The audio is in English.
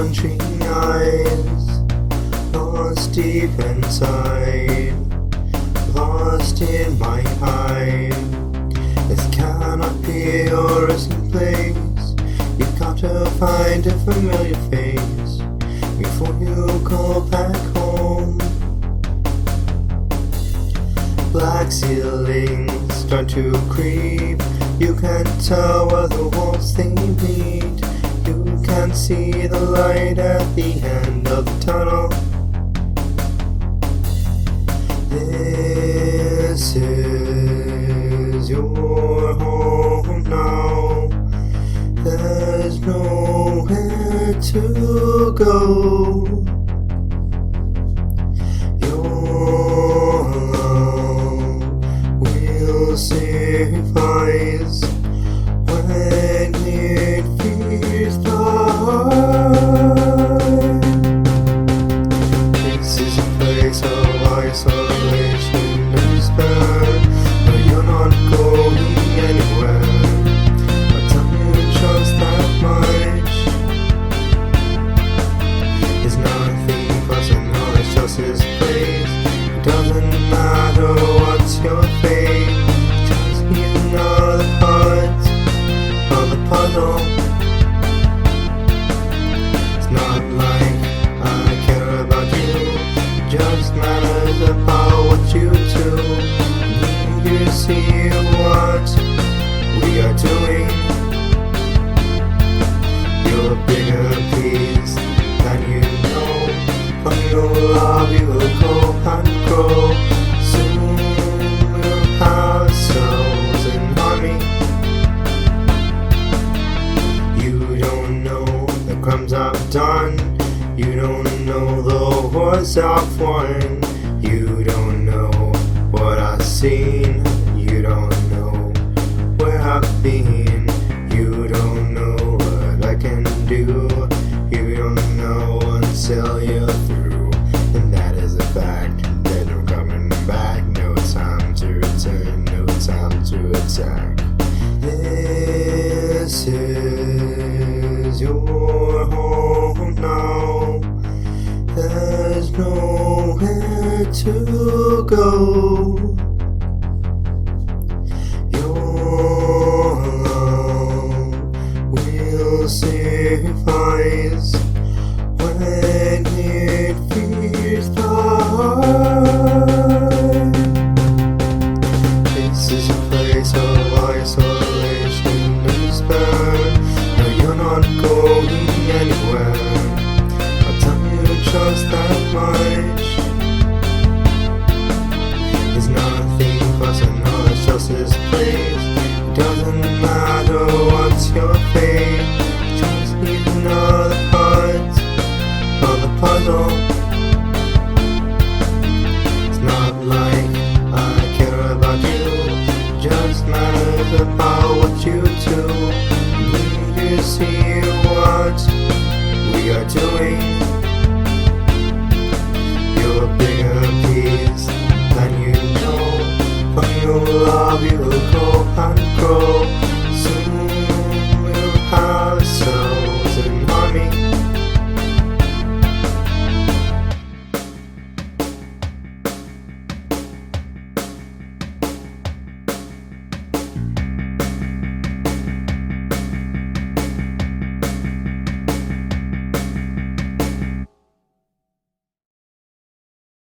wandering eyes, lost deep inside, lost in my mind. This cannot be your resting place. You've got to find a familiar face before you go back home. Black ceilings start to creep. You can tell where the walls they meet. You can see the light at the end of the tunnel. This is your home now. There's nowhere to go. Your love will suffice when it fears flight. This is a place of isolation and despair, but you're not going anywhere. I'll tell you just that much. There's nothing personal, it's just this place. It doesn't matter what's your fate, just be another part of the puzzle. It's not like I care about you, it just matters about what you do. You see what we are doing. You're a bigger piece than you know. From your love you will go and grow. Soon we'll have souls in harmony. You don't know the crimes I've done. You don't know the wars I've won. You don't know what I've seen. You don't know where I've been. You don't know what I can do. You don't know until you're through. And that is a fact. There's no coming back. No time to return. No time to attack. This is your home now. There's nowhere to go.